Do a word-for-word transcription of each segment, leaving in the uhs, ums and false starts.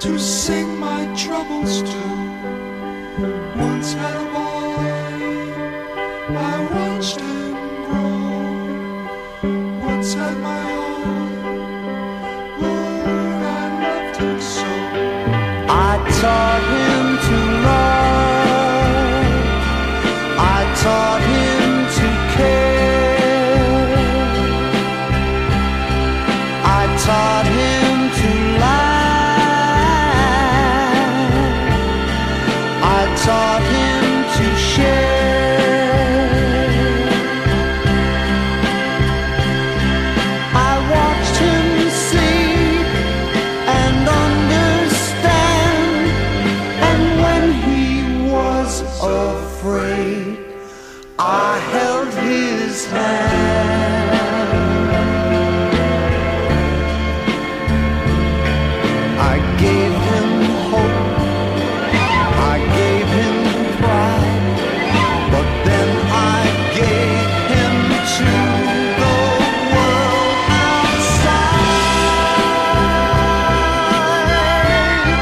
to sing my troubles to. Once had a boy, I watched him grow. Once had my own, Lord, I loved him so. I taught him to love, I taught him to care, I taught him to lie, I taught him to share. I watched him see and understand, and when he was afraid, I held his hand. I gave him hope, I gave him pride, but then I gave him to the world outside.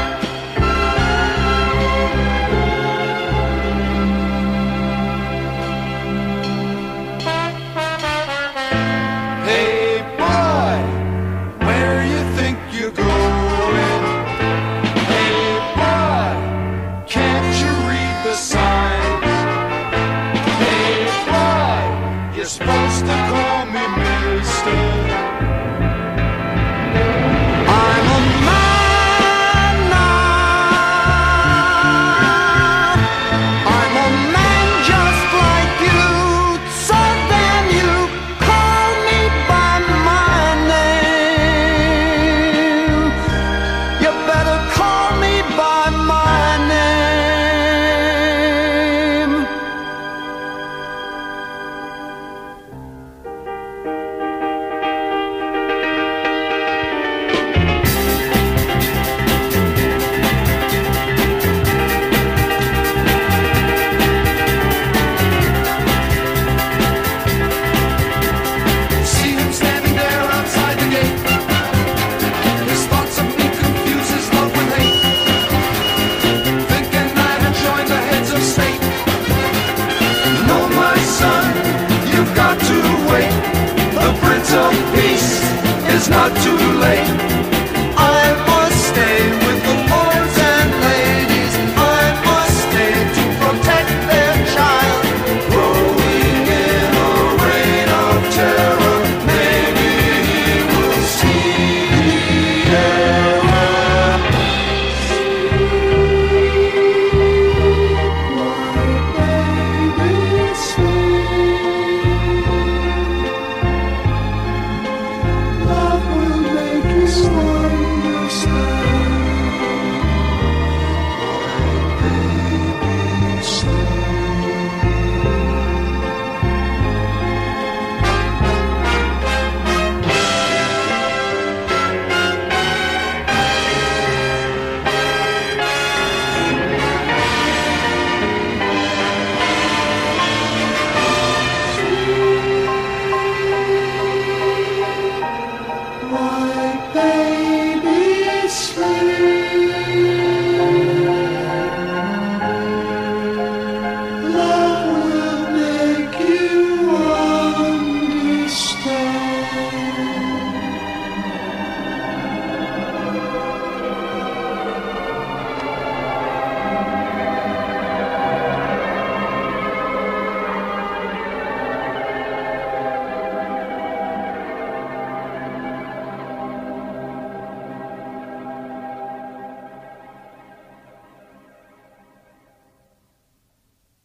Hey boy, where you think you're going? Hey boy, can't you read the signs? Hey boy, you're supposed to call me mister. I'm a man now. I'm a man just like you. So then you call me by my name. You better call me by my name. See him standing there outside the gate. His thoughts of me confuse his love with hate, thinking I had joined the heads of state. No, my son, you've got to wait. The Prince of Peace is not too late.